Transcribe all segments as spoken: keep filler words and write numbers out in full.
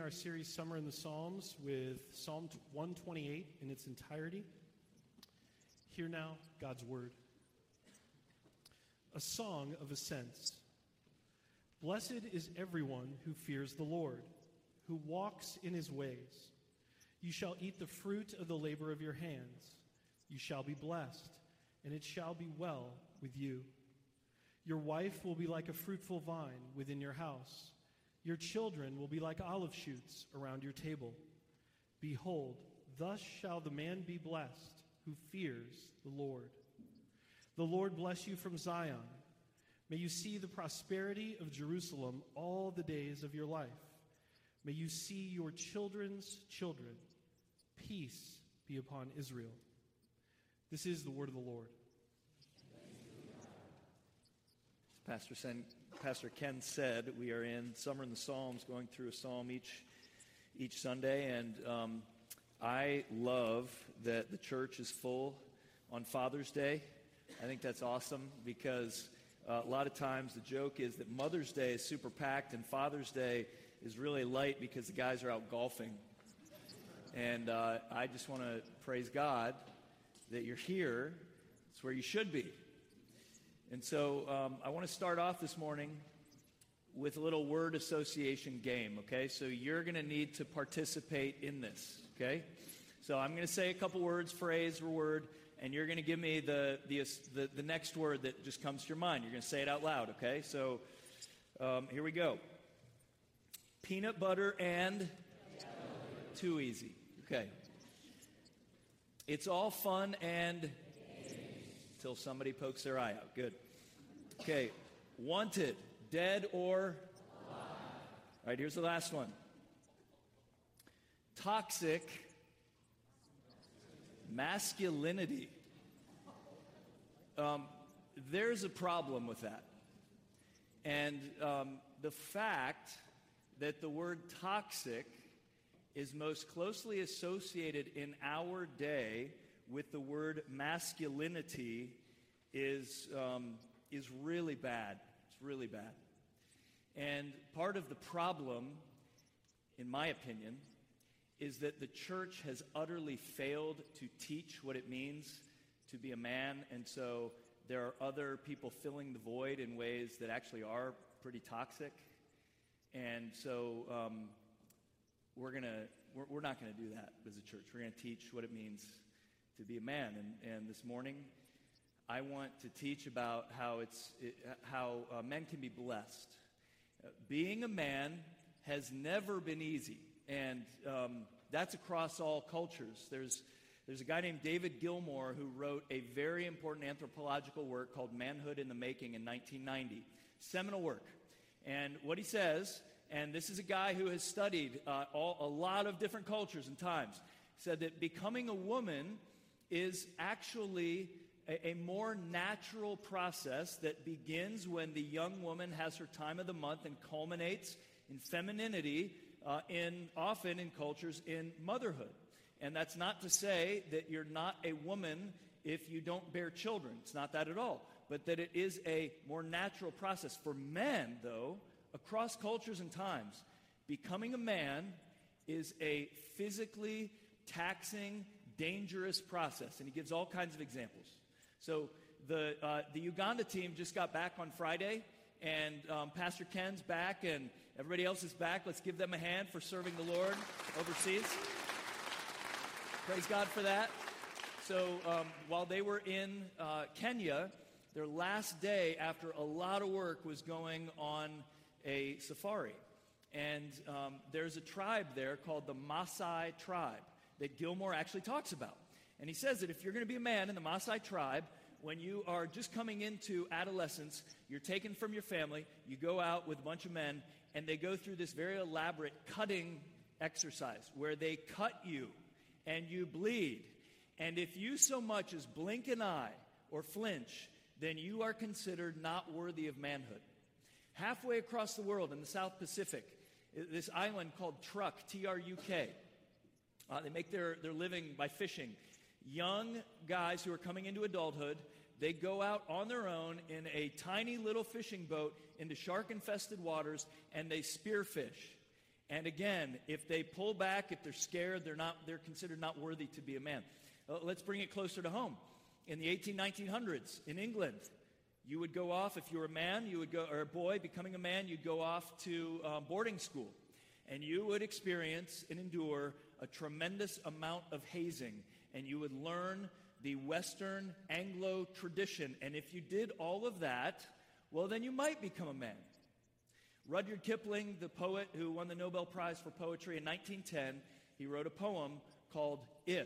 our series Summer in the Psalms with Psalm one twenty-eight in its entirety. Hear now God's word. A song of ascents. Blessed is everyone who fears the Lord, who walks in his ways. You shall eat the fruit of the labor of your hands. You shall be blessed, and it shall be well with you. Your wife will be like a fruitful vine within your house. Your children will be like olive shoots around your table. Behold, thus shall the man be blessed who fears the Lord. The Lord bless you from Zion. May you see the prosperity of Jerusalem all the days of your life. May you see your children's children. Peace be upon Israel. This is the word of the Lord. Pastor, Sen, Pastor Ken said, we are in Summer in the Psalms, going through a psalm each each Sunday, and um, I love that the church is full on Father's Day. I think that's awesome because uh, a lot of times the joke is that Mother's Day is super packed and Father's Day is really light because the guys are out golfing. And uh, I just want to praise God that you're here. It's where you should be. And so um, I want to start off this morning with a little word association game, okay? So you're going to need to participate in this, okay? So I'm going to say a couple words, phrase or word, and you're going to give me the, the, the, the next word that just comes to your mind. You're going to say it out loud, okay? So um, here we go. Peanut butter and? Too easy. Okay. It's all fun and? Till somebody pokes their eye out. Good. Okay. Wanted, dead or? Alive. All right, here's the last one. Toxic masculinity. Um, there's a problem with that. And um, the fact that the word toxic is most closely associated in our day with the word masculinity is um, is really bad. It's really bad. And part of the problem, in my opinion, is that the church has utterly failed to teach what it means to be a man, and so there are other people filling the void in ways that actually are pretty toxic. And so um, we're gonna we're, we're not gonna do that as a church. We're gonna teach what it means to be a man. And, and this morning, I want to teach about how it's it, how uh, men can be blessed. Uh, being a man has never been easy, and um, that's across all cultures. There's there's a guy named David Gilmour who wrote a very important anthropological work called Manhood in the Making in nineteen ninety. Seminal work. And what he says, and this is a guy who has studied uh, all, a lot of different cultures and times, said that becoming a woman is actually a, a more natural process that begins when the young woman has her time of the month and culminates in femininity, uh, in often in cultures in motherhood. And that's not to say that you're not a woman if you don't bear children. It's not that at all. But that it is a more natural process. For men, though, across cultures and times, becoming a man is a physically taxing, dangerous process. And he gives all kinds of examples. So the uh, the Uganda team just got back on Friday, and um, Pastor Ken's back, and everybody else is back. Let's give them a hand for serving the Lord overseas. Praise God for that. So um, while they were in uh, Kenya, their last day after a lot of work was going on a safari. And um, there's a tribe there called the Maasai tribe that Gilmour actually talks about. And he says that if you're going to be a man in the Maasai tribe, when you are just coming into adolescence, you're taken from your family, you go out with a bunch of men, and they go through this very elaborate cutting exercise where they cut you and you bleed. And if you so much as blink an eye or flinch, then you are considered not worthy of manhood. Halfway across the world in the South Pacific, this island called Truk, T R U K, uh, they make their, their living by fishing. Young guys who are coming into adulthood, they go out on their own in a tiny little fishing boat into shark-infested waters, and they spearfish. And again, if they pull back, if they're scared, they're not, they're considered not worthy to be a man. Uh, let's bring it closer to home. In the eighteen nineteen hundreds, in England, you would go off, if you were a man, you would go, or a boy becoming a man, you'd go off to um, boarding school. And you would experience and endure a tremendous amount of hazing. And you would learn the Western Anglo tradition. And if you did all of that, well, then you might become a man. Rudyard Kipling, the poet who won the Nobel Prize for Poetry in nineteen ten, he wrote a poem called If.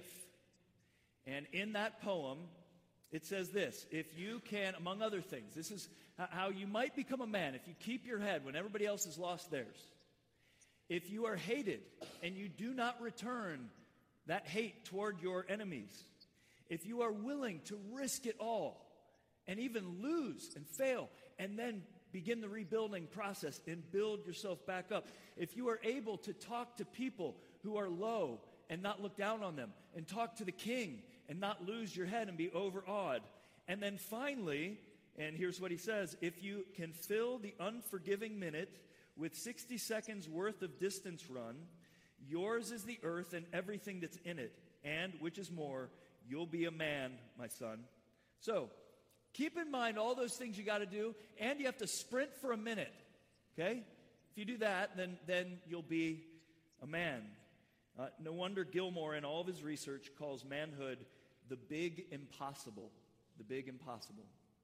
And in that poem, it says this: if you can, among other things, this is how you might become a man, if you keep your head when everybody else has lost theirs. If you are hated and you do not return that hate toward your enemies, if you are willing to risk it all and even lose and fail and then begin the rebuilding process and build yourself back up, if you are able to talk to people who are low and not look down on them, and talk to the king and not lose your head and be overawed, and then finally, and here's what he says, if you can fill the unforgiving minute with sixty seconds worth of distance run, yours is the earth and everything that's in it, and, which is more, you'll be a man, my son. So, keep in mind all those things you got to do, and you have to sprint for a minute, okay? If you do that, then, then you'll be a man. Uh, no wonder Gilmore, in all of his research, calls manhood the big impossible. The big impossible.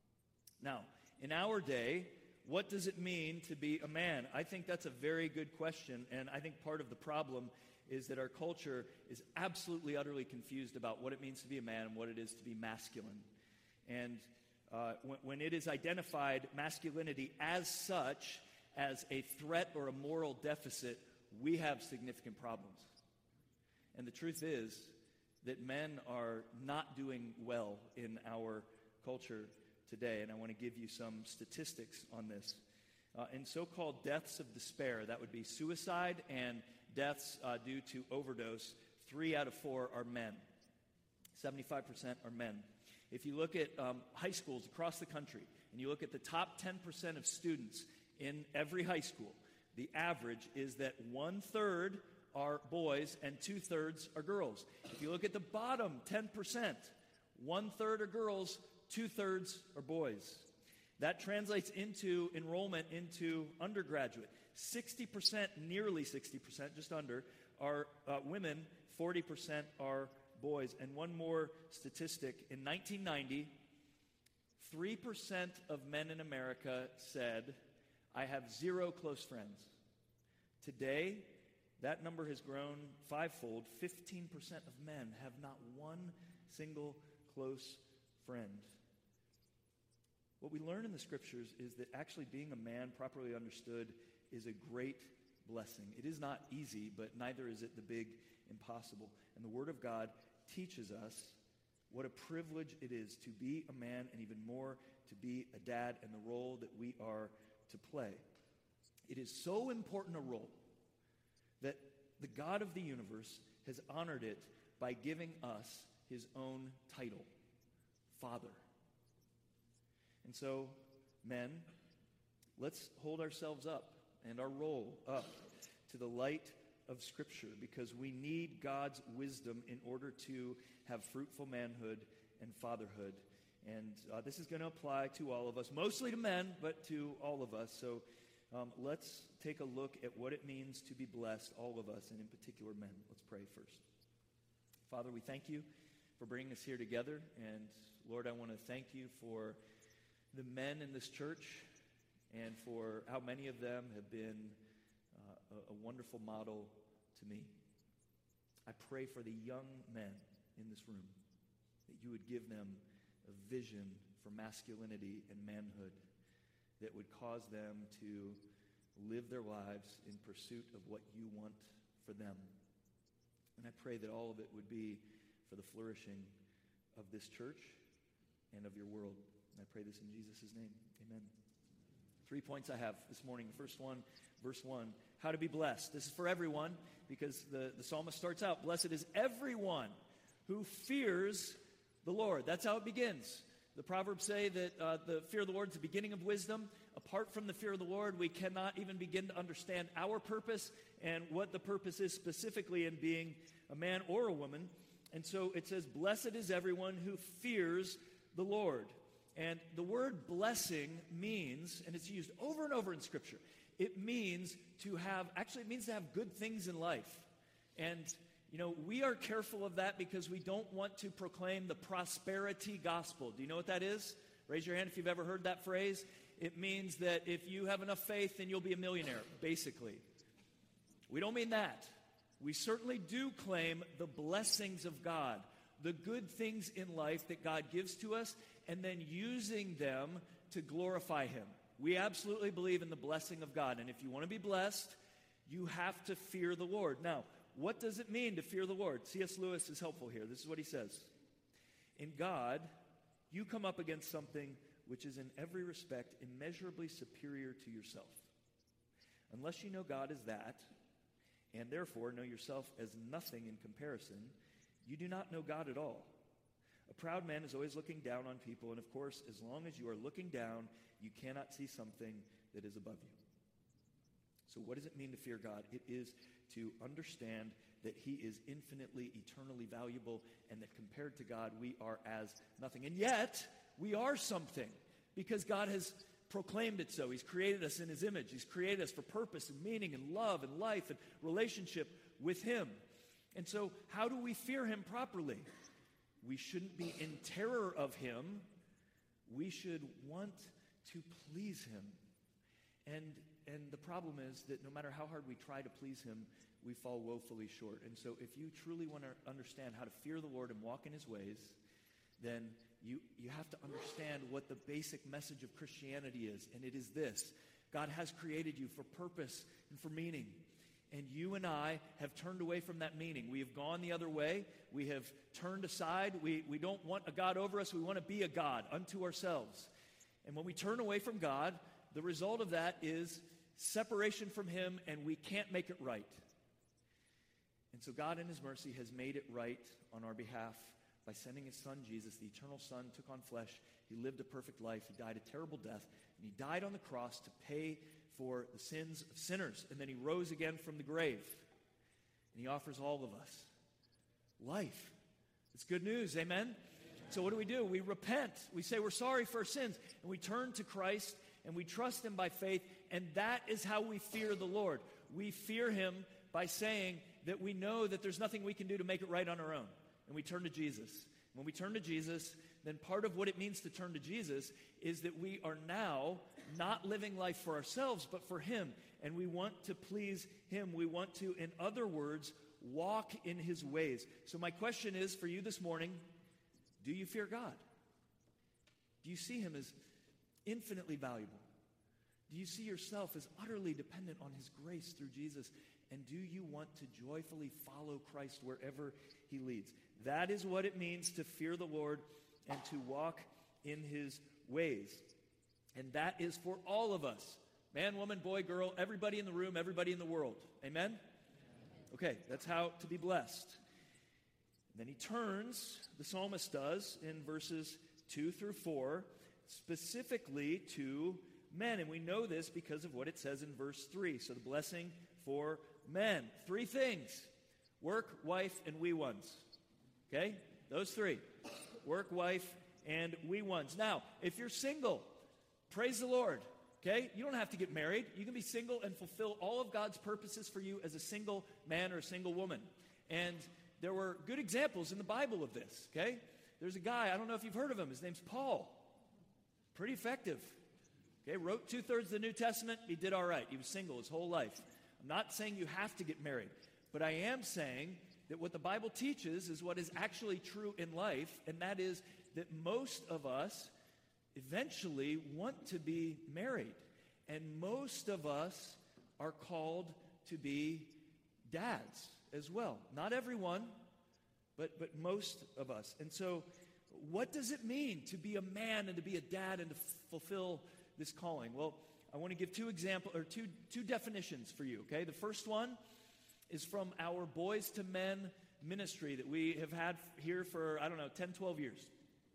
Now, in our day, what does it mean to be a man? I think that's a very good question, and I think part of the problem is that our culture is absolutely, utterly confused about what it means to be a man and what it is to be masculine. And uh, when, when it is identified, masculinity as such, as a threat or a moral deficit, we have significant problems. And the truth is that men are not doing well in our culture today, and I want to give you some statistics on this. Uh, in so-called deaths of despair, that would be suicide and deaths uh, due to overdose, three out of four are men. seventy-five percent are men. If you look at um, high schools across the country, and you look at the top ten percent of students in every high school, the average is that one-third are boys and two-thirds are girls. If you look at the bottom ten percent, one-third are girls, two-thirds are boys. That translates into enrollment into undergraduate. sixty percent, nearly sixty percent, just under, are uh, women, forty percent are boys. And one more statistic, in nineteen ninety, three percent of men in America said, I have zero close friends. Today, that number has grown fivefold. fifteen percent of men have not one single close friend. What we learn in the scriptures is that actually being a man, properly understood, is a great blessing. It is not easy, but neither is it the big impossible. And the Word of God teaches us what a privilege it is to be a man, and even more to be a dad, and the role that we are to play. It is so important a role that the God of the universe has honored it by giving us his own title, Father. And so, men, let's hold ourselves up and our role up to the light of Scripture, because we need God's wisdom in order to have fruitful manhood and fatherhood. And uh, this is going to apply to all of us, mostly to men, but to all of us. So um, let's take a look at what it means to be blessed, all of us, and in particular men. Let's pray first. Father, we thank you for bringing us here together. And Lord, I want to thank you for the men in this church and for how many of them have been uh, a, a wonderful model to me. I pray for the young men in this room, that you would give them a vision for masculinity and manhood that would cause them to live their lives in pursuit of what you want for them. And I pray that all of it would be for the flourishing of this church and of your world. And I pray this in Jesus' name. Amen. Three points I have this morning. The first one, verse one, how to be blessed. This is for everyone, because the, the psalmist starts out, blessed is everyone who fears the Lord. That's how it begins. The Proverbs say that uh, the fear of the Lord is the beginning of wisdom. Apart from the fear of the Lord, we cannot even begin to understand our purpose and what the purpose is specifically in being a man or a woman. And so it says, blessed is everyone who fears the Lord. And the word blessing means, and it's used over and over in Scripture, it means to have, actually it means to have good things in life. And, you know, we are careful of that because we don't want to proclaim the prosperity gospel. Do you know what that is? Raise your hand if you've ever heard that phrase. It means that if you have enough faith, then you'll be a millionaire, basically. We don't mean that. We certainly do claim the blessings of God, the good things in life that God gives to us, and then using them to glorify Him. We absolutely believe in the blessing of God. And if you want to be blessed, you have to fear the Lord. Now, what does it mean to fear the Lord? C S Lewis is helpful here. This is what he says. In God, you come up against something which is in every respect immeasurably superior to yourself. Unless you know God as that, and therefore know yourself as nothing in comparison, you do not know God at all. A proud man is always looking down on people, and of course, as long as you are looking down, you cannot see something that is above you. So what does it mean to fear God? It is to understand that He is infinitely, eternally valuable, and that compared to God, we are as nothing. And yet, we are something, because God has proclaimed it so. He's created us in His image. He's created us for purpose and meaning and love and life and relationship with Him. And so, how do we fear Him properly? We shouldn't be in terror of Him. We should want to please Him. And, and the problem is that no matter how hard we try to please Him, we fall woefully short. And so if you truly want to understand how to fear the Lord and walk in His ways, then you, you have to understand what the basic message of Christianity is. And it is this: God has created you for purpose and for meaning. And you and I have turned away from that meaning. We have gone the other way. We have turned aside. We, we don't want a God over us. We want to be a God unto ourselves. And when we turn away from God, the result of that is separation from Him, and we can't make it right. And so God in His mercy has made it right on our behalf by sending His Son, Jesus. The eternal Son took on flesh. He lived a perfect life. He died a terrible death. And He died on the cross to pay for the sins of sinners. And then He rose again from the grave. And He offers all of us life. It's good news, amen? So what do we do? We repent. We say we're sorry for our sins. And we turn to Christ and we trust Him by faith. And that is how we fear the Lord. We fear Him by saying that we know that there's nothing we can do to make it right on our own. And we turn to Jesus. When we turn to Jesus, then part of what it means to turn to Jesus is that we are now not living life for ourselves, but for Him. And we want to please Him. We want to, in other words, walk in His ways. So my question is for you this morning, do you fear God? Do you see Him as infinitely valuable? Do you see yourself as utterly dependent on His grace through Jesus? And do you want to joyfully follow Christ wherever He leads? That is what it means to fear the Lord and to walk in His ways. And that is for all of us. Man, woman, boy, girl, everybody in the room, everybody in the world. Amen? Okay, that's how to be blessed. Then he turns, the psalmist does, in verses two through four, specifically to men. And we know this because of what it says in verse three. So the blessing for men. Three things: work, wife, and wee ones. Okay? Those three. Work, wife, and wee ones. Now, if you're single, praise the Lord. Okay? You don't have to get married. You can be single and fulfill all of God's purposes for you as a single man or a single woman. And there were good examples in the Bible of this. Okay? There's a guy, I don't know if you've heard of him. His name's Paul. Pretty effective. Okay? Wrote two-thirds of the New Testament. He did all right. He was single his whole life. I'm not saying you have to get married, but I am saying that what the Bible teaches is what is actually true in life, and that is that most of us eventually want to be married, and most of us are called to be dads as well. Not everyone, but, but most of us. And so what does it mean to be a man and to be a dad and to f- fulfill this calling? Well, I want to give two examples, or two, two definitions for you, okay? The first one is from our Boys to Men ministry that we have had here for, I don't know, ten, twelve years.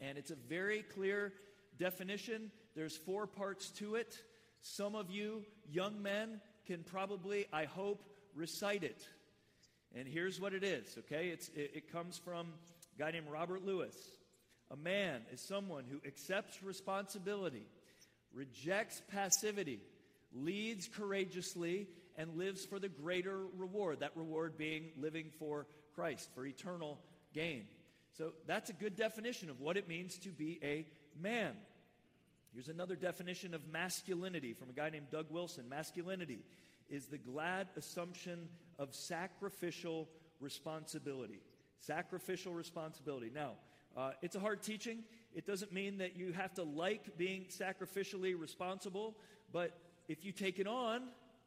And it's a very clear definition. There's four parts to it. Some of you young men can probably, I hope, recite it. And here's what it is, okay? It's, it, it comes from a guy named Robert Lewis. A man is someone who accepts responsibility, rejects passivity, leads courageously, and lives for the greater reward. That reward being living for Christ, for eternal gain. So that's a good definition of what it means to be a man. Here's another definition of masculinity from a guy named Doug Wilson. Masculinity is the glad assumption of sacrificial responsibility. Sacrificial responsibility. Now, uh, it's a hard teaching. It doesn't mean that you have to like being sacrificially responsible, but if you take it on,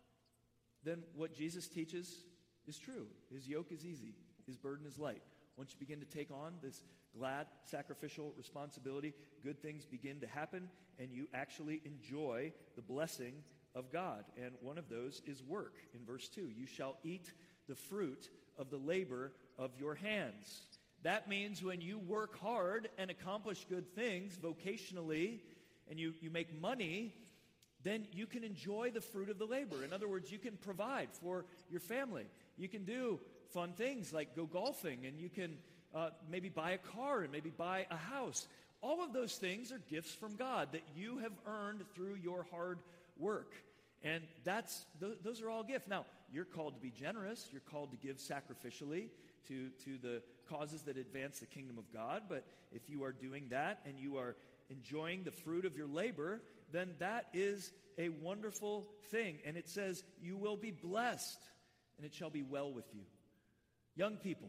then what Jesus teaches is true. His yoke is easy. His burden is light. Once you begin to take on this glad sacrificial responsibility, good things begin to happen, and you actually enjoy the blessing of God. And one of those is work. In verse two, you shall eat the fruit of the labor of your hands. That means when you work hard and accomplish good things vocationally, and you, you make money, then you can enjoy the fruit of the labor. In other words, you can provide for your family. You can do fun things like go golfing, and you can uh, maybe buy a car and maybe buy a house. All of those things are gifts from God that you have earned through your hard work. And that's th- those are all gifts. Now, you're called to be generous. You're called to give sacrificially to, to the causes that advance the kingdom of God. But if you are doing that and you are enjoying the fruit of your labor, then that is a wonderful thing. And it says, you will be blessed, and it shall be well with you. Young people,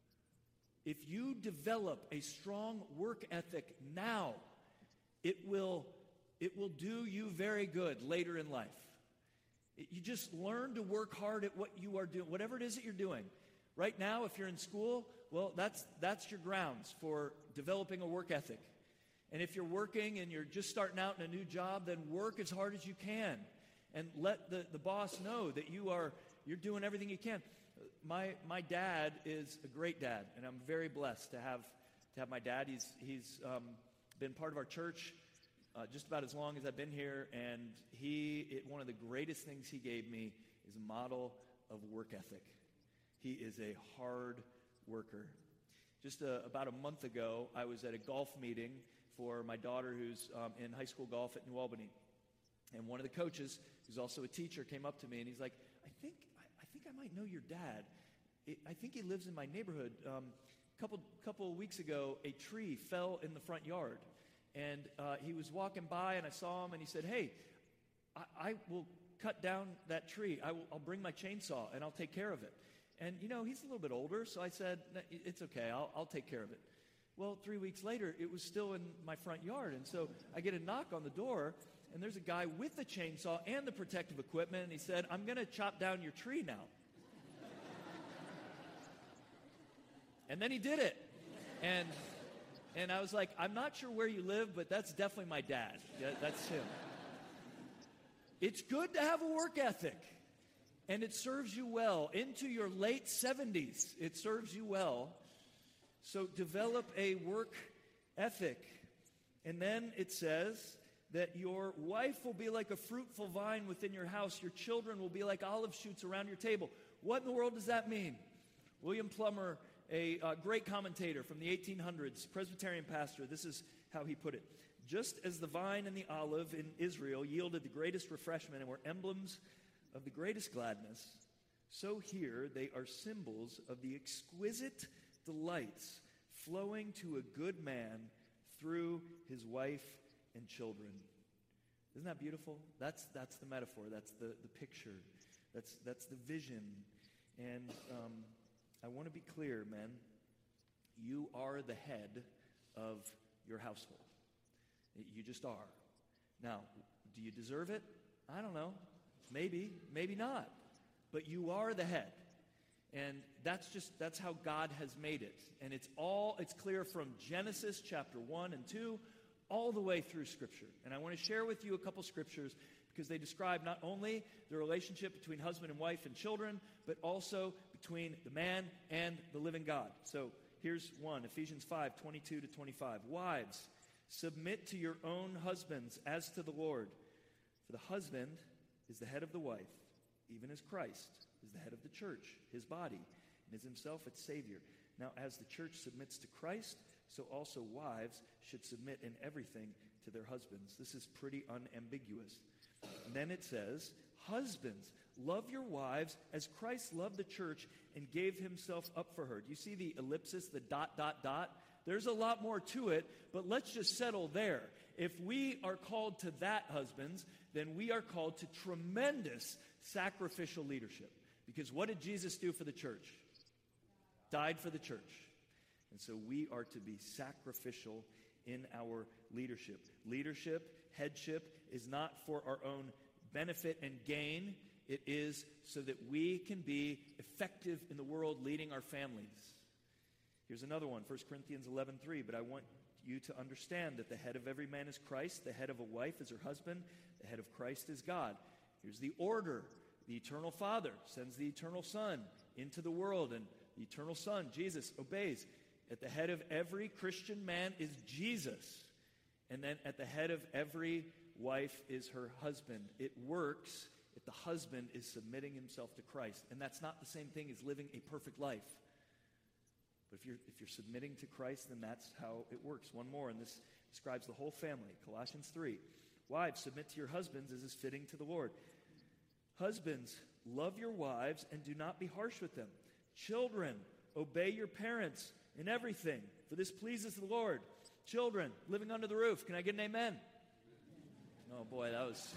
if you develop a strong work ethic now, it will, it will do you very good later in life. It, you just learn to work hard at what you are doing, whatever it is that you're doing. Right now, if you're in school, well, that's, that's your grounds for developing a work ethic. And if you're working and you're just starting out in a new job, then work as hard as you can. And let the, the boss know that you are, you're doing everything you can. My my dad is a great dad, and I'm very blessed to have to have my dad. He's he's um, been part of our church uh, just about as long as I've been here, and he it, one of the greatest things he gave me is a model of work ethic. He is a hard worker. Just a, about a month ago, I was at a golf meeting for my daughter who's um, in high school golf at New Albany, and one of the coaches, who's also a teacher, came up to me and he's like, I think. I think I might know your dad. I think he lives in my neighborhood. Um, a couple couple of weeks ago, a tree fell in the front yard. And uh, he was walking by, and I saw him, and he said, hey, I, I will cut down that tree. I will, I'll bring my chainsaw, and I'll take care of it. And, you know, he's a little bit older, so I said, it's okay, I'll, I'll take care of it. Well, three weeks later, it was still in my front yard. And so I get a knock on the door, and there's a guy with the chainsaw and the protective equipment, and he said, I'm going to chop down your tree now. And then he did it. And and I was like, I'm not sure where you live, but that's definitely my dad. Yeah, that's him. It's good to have a work ethic, and it serves you well. Into your late seventies, it serves you well. So develop a work ethic. And then it says that your wife will be like a fruitful vine within your house. Your children will be like olive shoots around your table. What in the world does that mean? William Plummer, a uh, great commentator from the eighteen hundreds, Presbyterian pastor, this is how he put it. Just as the vine and the olive in Israel yielded the greatest refreshment and were emblems of the greatest gladness, so here they are symbols of the exquisite delights flowing to a good man through his wife and children. Isn't that beautiful? That's that's the metaphor. That's the, the picture. That's that's the vision. And um, I want to be clear, men. You are the head of your household. You just are. Now, do you deserve it? I don't know. Maybe, maybe not. But you are the head. And that's just, that's how God has made it. And it's all, it's clear from Genesis chapter one and two all the way through Scripture. And I want to share with you a couple scriptures because they describe not only the relationship between husband and wife and children, but also between the man and the living God. So Here's one, Ephesians five, twenty-two to twenty-five. Wives, submit to your own husbands as to the Lord. For the husband is the head of the wife, even as Christ is the head of the church, his body, and is himself its Savior. Now, as the church submits to Christ, so also wives should submit in everything to their husbands. This is pretty unambiguous. And then it says, husbands, love your wives as Christ loved the church and gave himself up for her. Do you see the ellipsis, the dot, dot, dot? There's a lot more to it, but let's just settle there. If we are called to that, husbands, then we are called to tremendous sacrificial leadership. Because what did Jesus do for the church? Died for the church. And so we are to be sacrificial in our leadership. Leadership, headship, is not for our own benefit and gain. It is so that we can be effective in the world leading our families. Here's another one, First Corinthians eleven three. But I want you to understand that the head of every man is Christ, the head of a wife is her husband, the head of Christ is God. Here's the order. The eternal Father sends the eternal Son into the world, and the eternal Son, Jesus, obeys. At the head of every Christian man is Jesus. And then at the head of every wife is her husband. It works if the husband is submitting himself to Christ. And that's not the same thing as living a perfect life. But if you're, if you're submitting to Christ, then that's how it works. One more, and this describes the whole family. Colossians three. Wives, submit to your husbands as is fitting to the Lord. Husbands, love your wives and do not be harsh with them. Children, obey your parents in everything, for this pleases the Lord. Children, living under the roof. Can I get an amen? Oh boy, that was...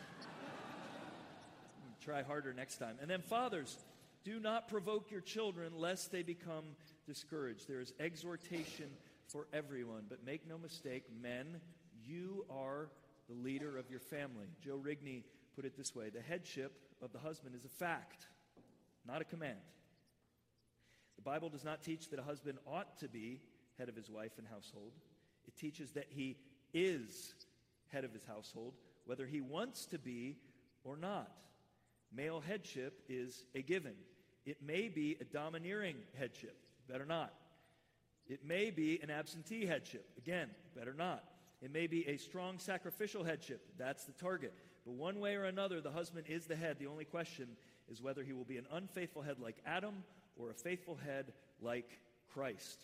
Try harder next time. And then fathers, do not provoke your children lest they become discouraged. There is exhortation for everyone, but make no mistake, men, you are the leader of your family. Joe Rigney put it this way: the headship of the husband is a fact, not a command. The Bible does not teach that a husband ought to be head of his wife and household. It teaches that he is head of his household, whether he wants to be or not. Male headship is a given. It may be a domineering headship. Better not. It may be an absentee headship. Again, better not. It may be a strong sacrificial headship. That's the target. But one way or another, the husband is the head. The only question is whether he will be an unfaithful head like Adam or a faithful head like Christ.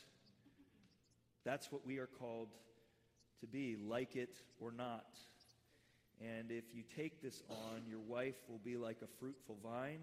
That's what we are called to be, like it or not. And if you take this on, your wife will be like a fruitful vine,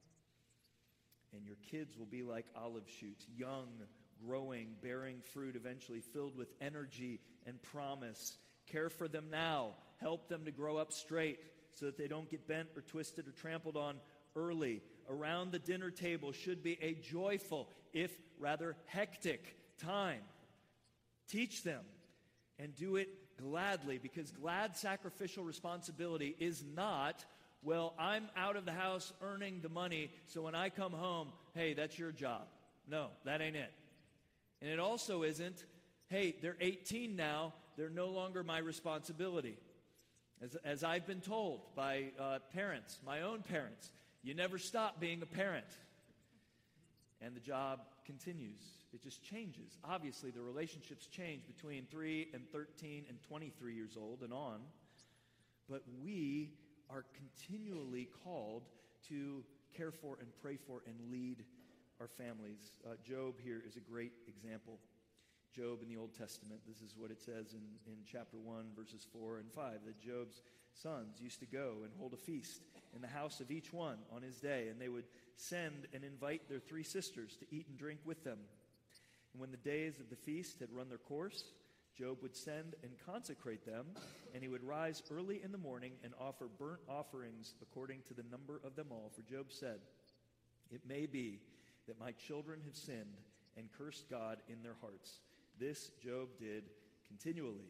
and your kids will be like olive shoots, young, growing, bearing fruit, eventually filled with energy and promise. Care for them now. Help them to grow up straight so that they don't get bent or twisted or trampled on early. Around the dinner table should be a joyful, if rather hectic, time. Teach them and do it gladly, because glad sacrificial responsibility is not, well, I'm out of the house earning the money, so when I come home, hey, that's your job. No, that ain't it. And it also isn't, hey, they're eighteen now, they're no longer my responsibility. As, as I've been told by uh, parents, my own parents, you never stop being a parent. And the job continues. It just changes. Obviously, the relationships change between three and thirteen and twenty-three years old and on. But we are continually called to care for and pray for and lead our families. Uh, Job here is a great example. Job in the Old Testament, this is what it says in, in chapter one, verses four and five, that Job's sons used to go and hold a feast in the house of each one on his day, and they would send and invite their three sisters to eat and drink with them. And when the days of the feast had run their course, Job would send and consecrate them, and he would rise early in the morning and offer burnt offerings according to the number of them all. For Job said, "It may be that my children have sinned and cursed God in their hearts." This Job did continually.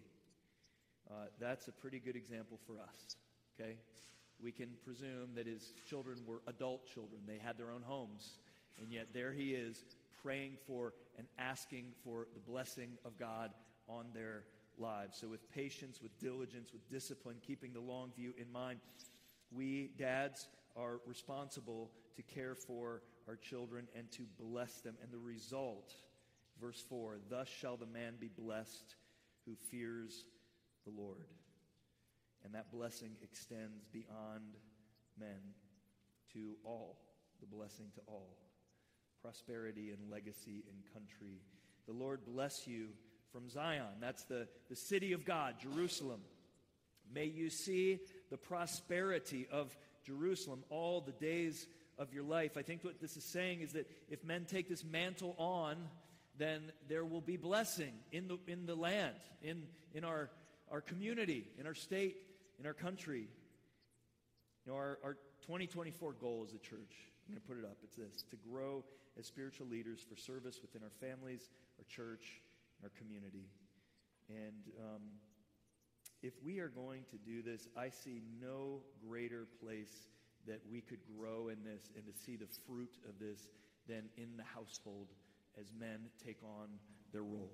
Uh, that's a pretty good example for us, okay? We can presume that his children were adult children. They had their own homes. And yet there he is praying for and asking for the blessing of God on their lives. So with patience, with diligence, with discipline, keeping the long view in mind, we dads are responsible to care for our children and to bless them. And the result Verse four, thus shall the man be blessed who fears the Lord. And that blessing extends beyond men to all, the blessing to all. Prosperity and legacy and country. The Lord bless you from Zion. That's the, the city of God, Jerusalem. May you see the prosperity of Jerusalem all the days of your life. I think what this is saying is that if men take this mantle on, then there will be blessing in the in the land, in, in our, our community, in our state, in our country. You know, our, our twenty twenty-four goal as a church, I'm going to put it up, it's this: to grow as spiritual leaders for service within our families, our church, our community. And um, if we are going to do this, I see no greater place that we could grow in this and to see the fruit of this than in the household as men take on their role.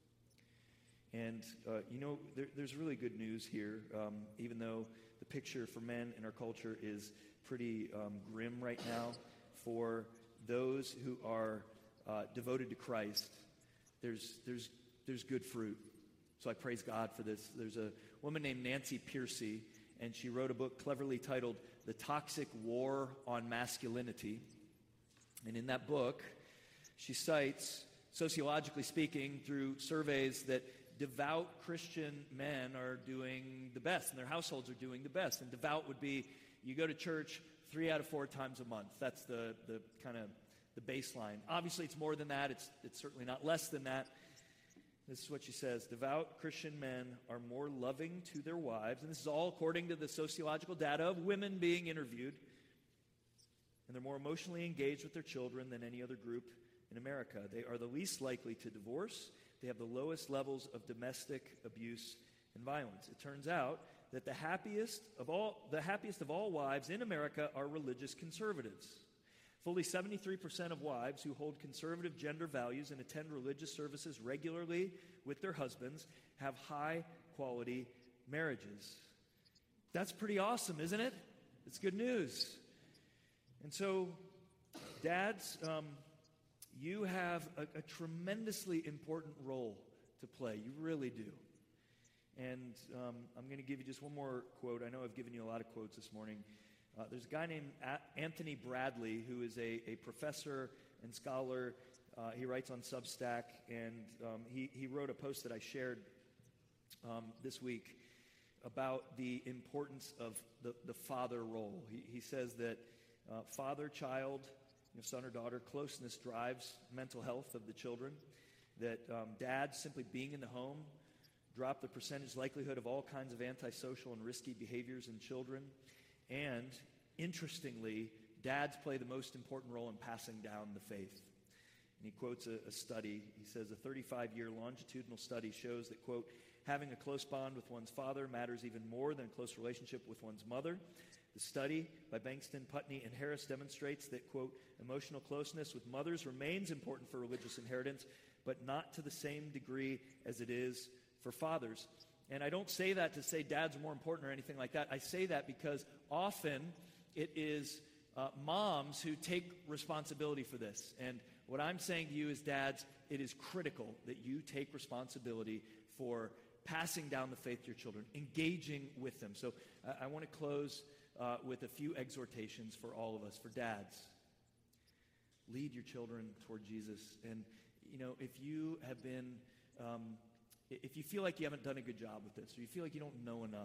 And, uh, you know, there, there's really good news here, um, even though the picture for men in our culture is pretty um, grim right now. For those who are uh, devoted to Christ, there's, there's, there's good fruit. So I praise God for this. There's a woman named Nancy Pearcey, and she wrote a book cleverly titled The Toxic War on Masculinity. And in that book, she cites, sociologically speaking, through surveys that devout Christian men are doing the best, and their households are doing the best. And devout would be, you go to church three out of four times a month. That's the, the kind of the baseline. Obviously, it's more than that. It's, it's certainly not less than that. This is what she says: devout Christian men are more loving to their wives, and this is all according to the sociological data of women being interviewed, and they're more emotionally engaged with their children than any other group in America. They are the least likely to divorce. They have the lowest levels of domestic abuse and violence. It turns out that the happiest of all the happiest of all wives in America are religious conservatives. Fully seventy-three percent of wives who hold conservative gender values and attend religious services regularly with their husbands have high-quality marriages. That's pretty awesome, isn't it? It's good news. And so, dads, um, you have a, a tremendously important role to play. You really do. And um, I'm going to give you just one more quote. I know I've given you a lot of quotes this morning. Uh, there's a guy named a- Anthony Bradley who is a, a professor and scholar. Uh, he writes on Substack, and um, he, he wrote a post that I shared um, this week about the importance of the, the father role. He, he says that uh, father-child, you know, son or daughter, closeness drives mental health of the children, that um, dads simply being in the home drop the percentage likelihood of all kinds of antisocial and risky behaviors in children. And, interestingly, dads play the most important role in passing down the faith. And he quotes a, a study. He says, a thirty-five-year longitudinal study shows that, quote, having a close bond with one's father matters even more than a close relationship with one's mother. The study by Bankston, Putney, and Harris demonstrates that, quote, emotional closeness with mothers remains important for religious inheritance, but not to the same degree as it is for fathers. And I don't say that to say dads are more important or anything like that. I say that because often it is uh, moms who take responsibility for this. And what I'm saying to you is, dads, it is critical that you take responsibility for passing down the faith to your children, engaging with them. So uh, I want to close uh, with a few exhortations for all of us, for dads. Lead your children toward Jesus. And, you know, if you have been... Um, If you feel like you haven't done a good job with this, or you feel like you don't know enough,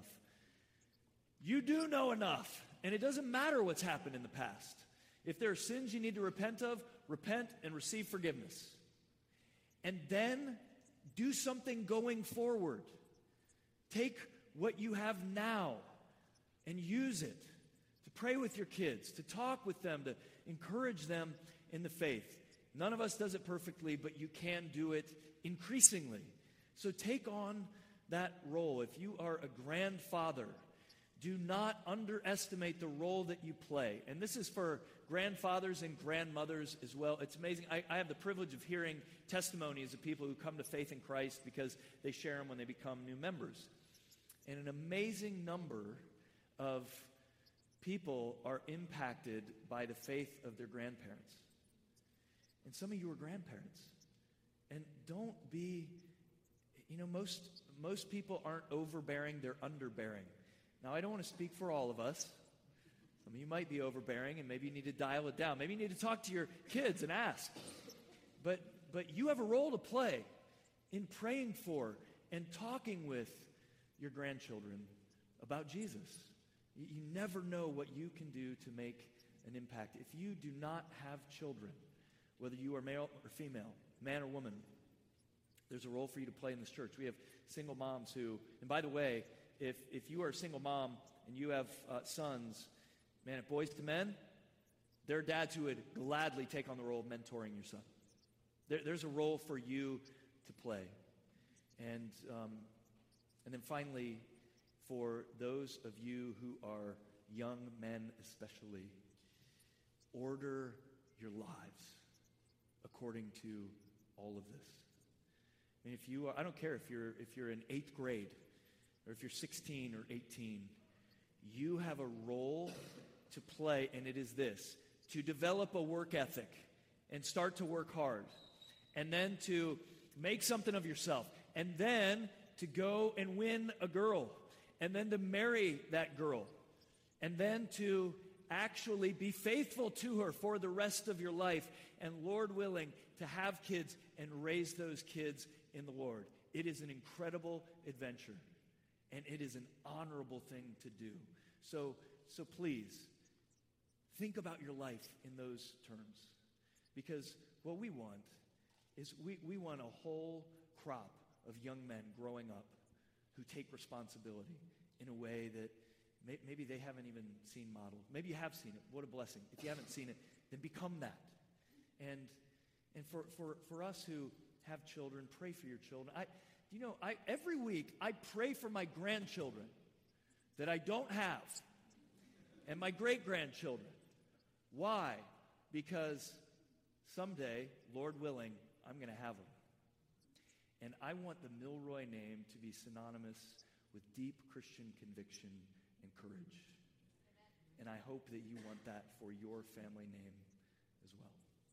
you do know enough. And it doesn't matter what's happened in the past. If there are sins you need to repent of, repent and receive forgiveness. And then do something going forward. Take what you have now and use it to pray with your kids, to talk with them, to encourage them in the faith. None of us does it perfectly, but you can do it increasingly. So take on that role. If you are a grandfather, do not underestimate the role that you play. And this is for grandfathers and grandmothers as well. It's amazing. I, I have the privilege of hearing testimonies of people who come to faith in Christ because they share them when they become new members. And an amazing number of people are impacted by the faith of their grandparents. And some of you are grandparents. And don't be, you know, most, most people aren't overbearing, they're underbearing. Now, I don't want to speak for all of us. Some of you might be overbearing, and maybe you need to dial it down. Maybe you need to talk to your kids and ask. But, but you have a role to play in praying for and talking with your grandchildren about Jesus. You, you never know what you can do to make an impact. If you do not have children, whether you are male or female, man or woman, there's a role for you to play in this church. We have single moms who, and by the way, if, if you are a single mom and you have uh, sons, man, at Boys to Men, there are dads who would gladly take on the role of mentoring your son. There, there's a role for you to play. And, um, and then finally, for those of you who are young men especially, order your lives according to all of this. I mean, if you are, I don't care if you're if you're in eighth grade or if you're sixteen or eighteen, you have a role to play, and it is this: to develop a work ethic and start to work hard, and then to make something of yourself, and then to go and win a girl, and then to marry that girl, and then to actually be faithful to her for the rest of your life, and Lord willing, to have kids and raise those kids in the Lord. It is an incredible adventure, and it is an honorable thing to do. So, so please, think about your life in those terms, because what we want is we, we want a whole crop of young men growing up who take responsibility in a way that may, maybe they haven't even seen modeled. Maybe you have seen it. What a blessing. If you haven't seen it, then become that. And and for, for, for us who have children, pray for your children. I, you know, I every week I pray for my grandchildren that I don't have, and my great-grandchildren. Why? Because someday, Lord willing, I'm going to have them. And I want the Milroy name to be synonymous with deep Christian conviction and courage. And I hope that you want that for your family name as well.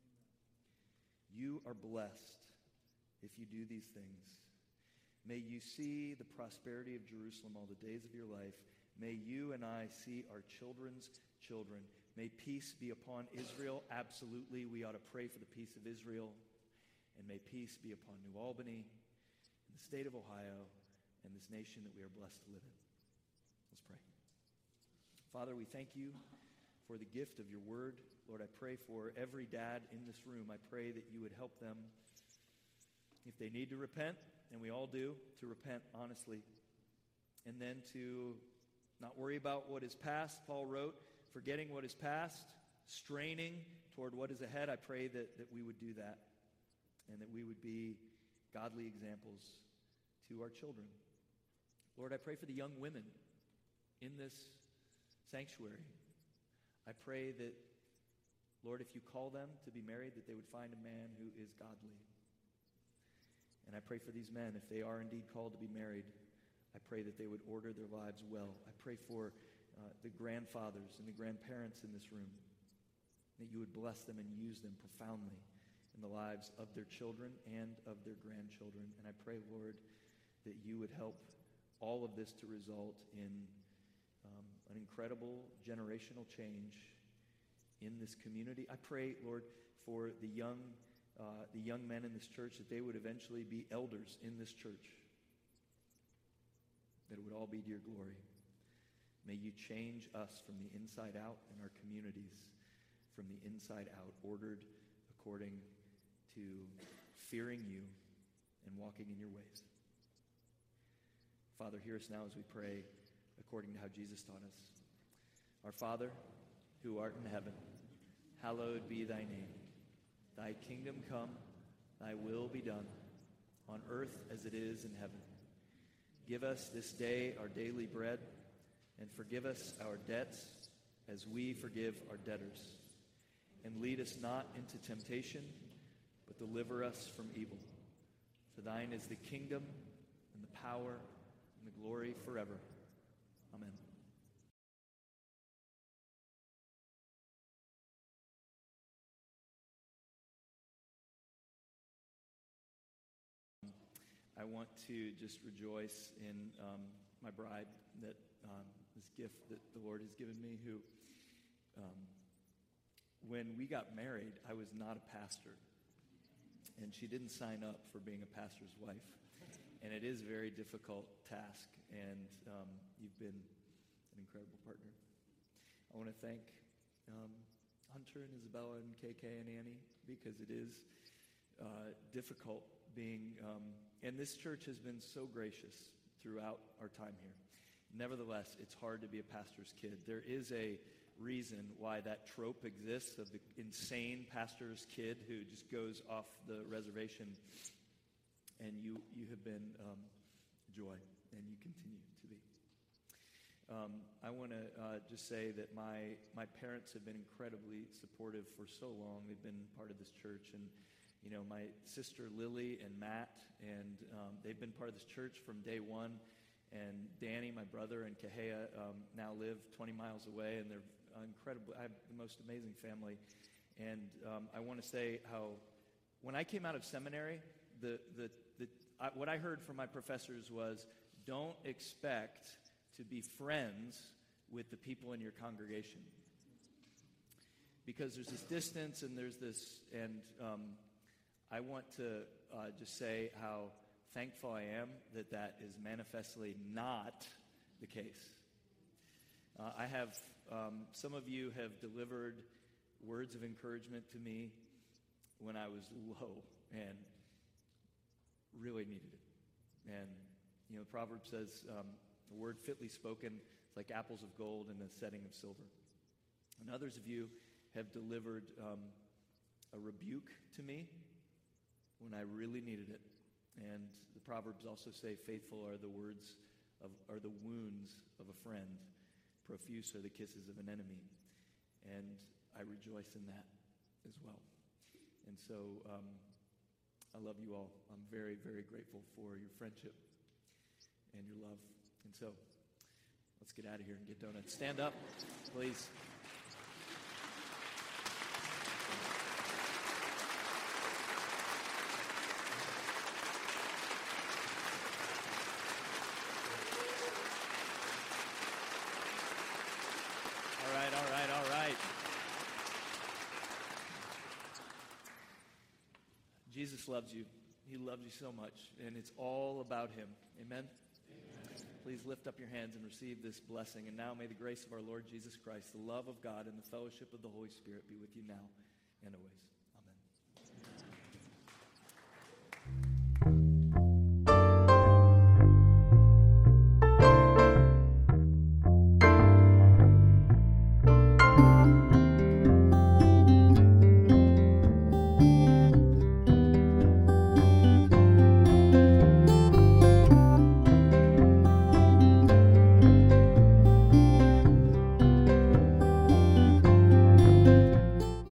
You are blessed if you do these things. May you see the prosperity of Jerusalem all the days of your life. May you and I see our children's children. May peace be upon Israel. Absolutely, we ought to pray for the peace of Israel. And may peace be upon New Albany, and the state of Ohio, and this nation that we are blessed to live in. Let's pray. Father, we thank you for the gift of your word. Lord, I pray for every dad in this room. I pray that you would help them, if they need to repent, and we all do, to repent honestly, and then to not worry about what is past. Paul wrote, forgetting what is past, straining toward what is ahead. I pray that, that we would do that, and that we would be godly examples to our children. Lord, I pray for the young women in this sanctuary. I pray that, Lord, if you call them to be married, that they would find a man who is godly. And I pray for these men, if they are indeed called to be married, I pray that they would order their lives well. I pray for uh, the grandfathers and the grandparents in this room, that you would bless them and use them profoundly in the lives of their children and of their grandchildren. And I pray, Lord, that you would help all of this to result in um, an incredible generational change in this community. I pray, Lord, for the young, uh, the young men in this church, that they would eventually be elders in this church, that it would all be to your glory. May you change us from the inside out and our communities from the inside out, ordered according to fearing you and walking in your ways. Father, hear us now as we pray according to how Jesus taught us. Our Father, who art in heaven, hallowed be thy name. Thy kingdom come, thy will be done, on earth as it is in heaven. Give us this day our daily bread, and forgive us our debts as we forgive our debtors. And lead us not into temptation, but deliver us from evil. For thine is the kingdom and the power and the glory forever. Amen. I want to just rejoice in um, my bride, that um, this gift that the Lord has given me, who, um, when we got married, I was not a pastor. And she didn't sign up for being a pastor's wife. And it is a very difficult task. And um, you've been an incredible partner. I want to thank um, Hunter and Isabella and K K and Annie, because it is uh, difficult being, um, and this church has been so gracious throughout our time here. Nevertheless, it's hard to be a pastor's kid. There is a reason why that trope exists of the insane pastor's kid who just goes off the reservation, and you, you have been um, joy, and you continue to be. Um, I want to uh, just say that my my parents have been incredibly supportive for so long. They've been part of this church, and you know, my sister Lily and Matt, and um, they've been part of this church from day one. And Danny, my brother, and Kahea um, now live twenty miles away, and they're incredible. I have the most amazing family, and um, I want to say how when I came out of seminary, the the, the I, what I heard from my professors was, don't expect to be friends with the people in your congregation, because there's this distance and there's this, and um, I want to uh, just say how thankful I am that that is manifestly not the case. Uh, I have, um, some of you have delivered words of encouragement to me when I was low and really needed it. And, you know, the proverb says, um, a word fitly spoken is like apples of gold in a setting of silver. And others of you have delivered um, a rebuke to me when I really needed it. And the Proverbs also say, faithful are the words of, are the wounds of a friend. Profuse are the kisses of an enemy. And I rejoice in that as well. And so um, I love you all. I'm very, very grateful for your friendship and your love. And so let's get out of here and get donuts. Stand up, please. All right, all right, all right. Jesus loves you. He loves you so much, and it's all about him. Amen? Amen. Please lift up your hands and receive this blessing. And now may the grace of our Lord Jesus Christ, the love of God, and the fellowship of the Holy Spirit be with you now and always.